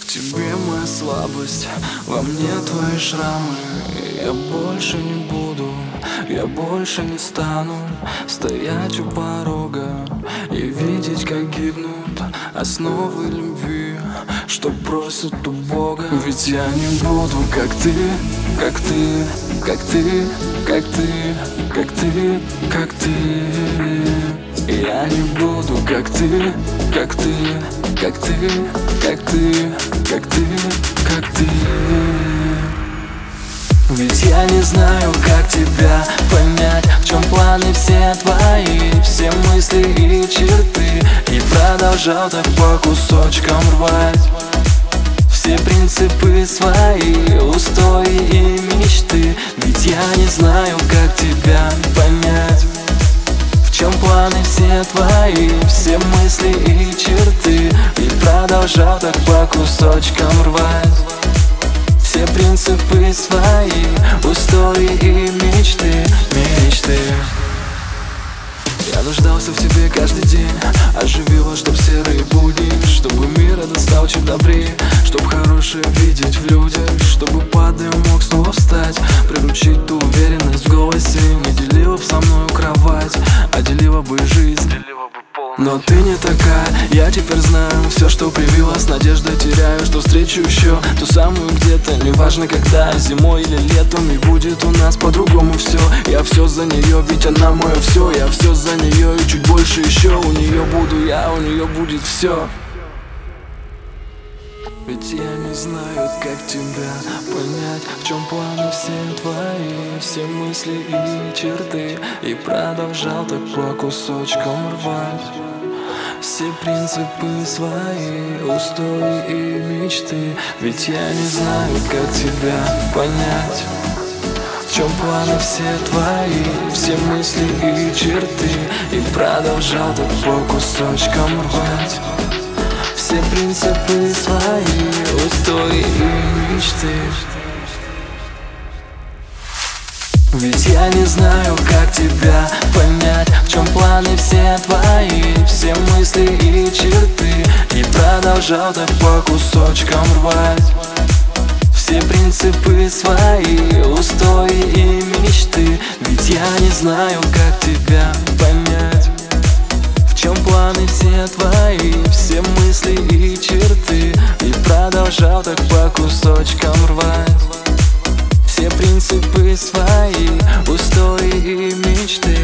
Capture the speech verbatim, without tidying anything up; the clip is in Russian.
В тебе моя слабость, во мне твои шрамы. Я больше не буду, я больше не стану стоять у порога и видеть, как гибнут основы любви, что просят у Бога. Ведь я не буду, как ты, как ты, как ты, как ты, как ты, как ты. Я не буду, как ты, как ты, как ты, как ты, как ты, как ты. Ведь я не знаю, как тебя понять, в чем планы все твои, все мысли и черты. И продолжал так по кусочкам рвать все принципы свои, устои и мечты. Ведь я не знаю, как тебя понять, в чем планы все твои, все мысли и черты. И продолжал так по кусочкам рвать все принципы свои, устои и мечты, мечты. Я нуждался в тебе каждый день, оживила, чтоб серые будни, чтобы мир этот стал чуть добрее, чтоб хорошее видеть в людях, чтобы падая мог снова встать, приручить ту уверенность в голосе. Не делила б со мною кровать, а делила бы жизнь. Но ты не такая, я теперь знаю все, что привилось, надеждой теряю, что встречу еще ту самую где-то, неважно когда, зимой или летом. И будет у нас по-другому все. Я все за нее, ведь она мое все. Я все за нее и чуть больше еще. У нее буду я, у нее будет все. Ведь я не знаю, как тебя понять, в чем планы все твои, все мысли и черты. И продолжал так по кусочкам рвать все принципы свои, устои и мечты. Ведь я не знаю, как тебя понять, в чем планы все твои, все мысли и черты. И продолжал так по кусочкам рвать все принципы свои, устои и мечты. Ведь я не знаю, как тебя понять, в чем планы все твои, все мысли и черты. И продолжал так по кусочкам рвать все принципы свои, устои и мечты. Ведь я не знаю, как тебя понять, в чем планы все твои, все мысли и черты. И продолжал так по кусочкам рвать все принципы свои, устои и мечты.